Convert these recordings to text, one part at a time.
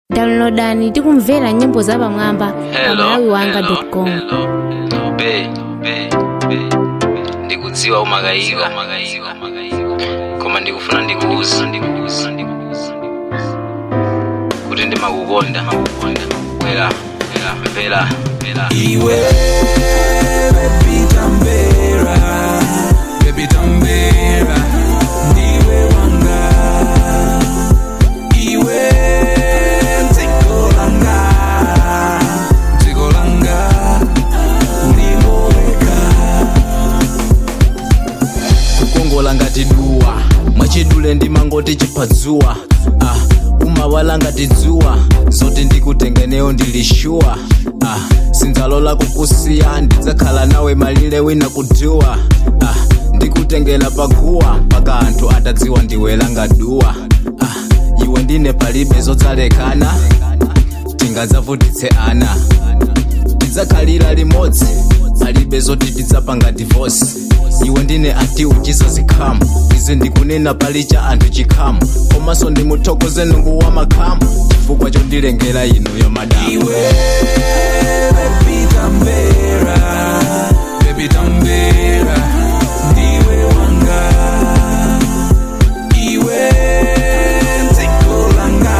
Downloadani tikumvera nyimbo za pamwamba pa malawiwanga.com. Ndikudziwa umakayika koma ndikufuna ndikuuza kuti ndimakukonda bwera mvera iwe baby tambera ndiwe wanga iwe dziko langa ulimoweka kukongola ngati duwa mwachidule ndimangoti chipadzua umawala ngati dzuwa zoti ndikutengeneyo ndilishuwa sindzalola kukusiya ndidzakhala nawe malire wina kudziwa ndikutengela paguwa mpaka anthu atadziwa ndiwe langa duwa iwe ndine palibe zodzalekana tingadzavutitse ana tidzakhalira limodzi palibe zoti tidzapanga divorce iwe ndine ati uchisa zikhamu izi ndikunena pali cha anthu chikhamu komanso ndimuthokoze nungu wa makhamu chifukwa chondilengera inu yo madamu iwe baby tambera ndiwe wanga iwe dziko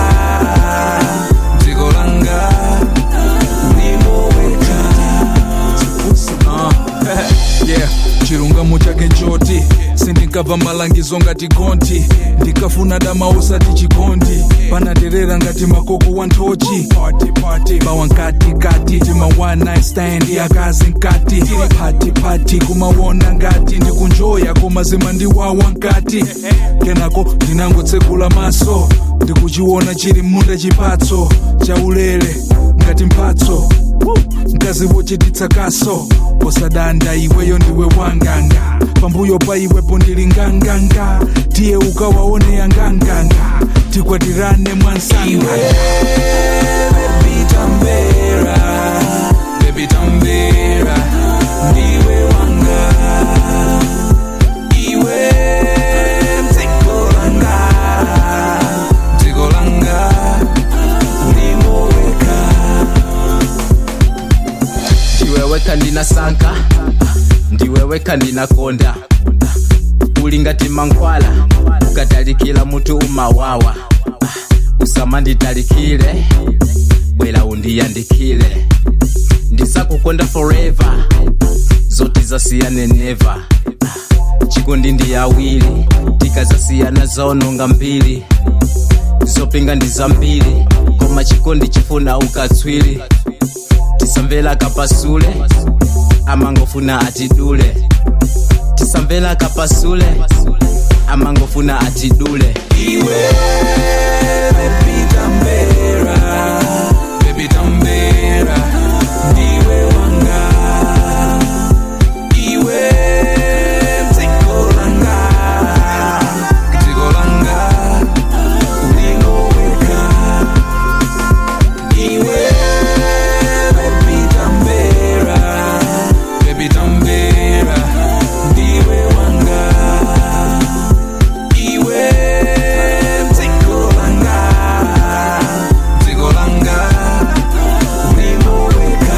langa ulimoweka yeah chirungamo chake njoti sindingabva malangizo ngati gonti ndikafuna dama usati chikondi panaterera ngati makoko wa ntochi bawa nkatikati tima one night stand akazi nkati pati kumawona ngati ndikunjoya koma zima ndiwawa nkati kenako ndinangotsekula maso ndikuchiona chiri munda chipatso chaulere ngati mphatso mkazi wochititsa kaso posadanda iweyo ndiwe wanganga pambuyo pa iwepo ndili nganganga tiye ukawaoneya nganganga tikwatirane mwansanga baby tambera ndiwe wanga iwe dziko langa ulimoweka ndiweweka ndinasanka ndiweweka ndinakonda uli ngati mankhwala ukatalikila mutu umawawa usamanditalikile bwera undiyandikile ndisakukonda forever zoti zasiyane never chikondi ndi awiri tikazasiyana zaononga mbiri zopinga ndi zambiri koma chikondi chifuna ukatswiri tisamvera kapasule amangofuna atidule tisamvera kapasule amangofuna atidule iwe baby tambera ndiwe wanga iwe dziko langa ulimoweka iwe baby tambera ndiwe wanga iwe dziko langa ulimoweka.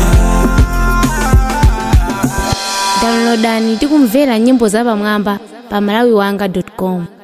Downloadani tikumvera nyimbo za pamwamba pa malawiwanga.com.